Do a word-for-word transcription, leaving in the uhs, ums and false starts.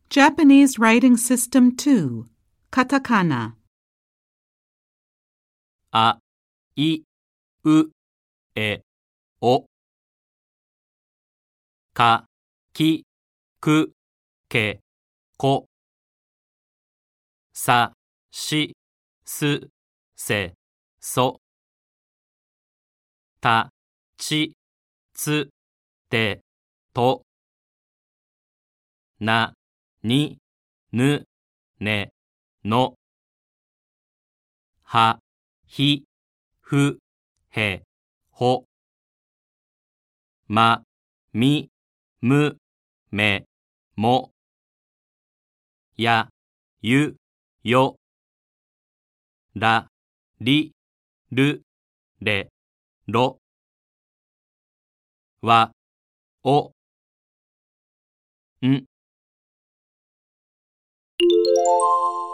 Japanese Writing System two, Katakana. あ、い、う、え、お。か、き、く、け、こ。さ、し、す、せ、そ。た、ち、つ、て、と。な、に、ぬ、ね、の。は、ひ、ふ、へ、ほ。ま、み、む、め、も。や、ゆ、よ。ら、り、る、れ、ろ。わ、お、ん。